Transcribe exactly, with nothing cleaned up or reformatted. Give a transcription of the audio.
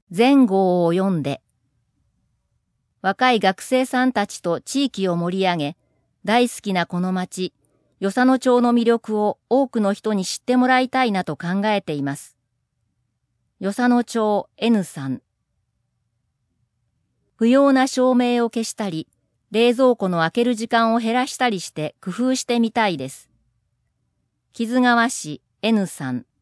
全号を読んで、若い学生さんたちと地域を盛り上げ、大好きなこの町、与謝野町の魅力を多くの人に知ってもらいたいなと考えています。与謝野町 N さん。不要な照明を消したり、冷蔵庫の開ける時間を減らしたりして工夫してみたいです。木津川市 N さん。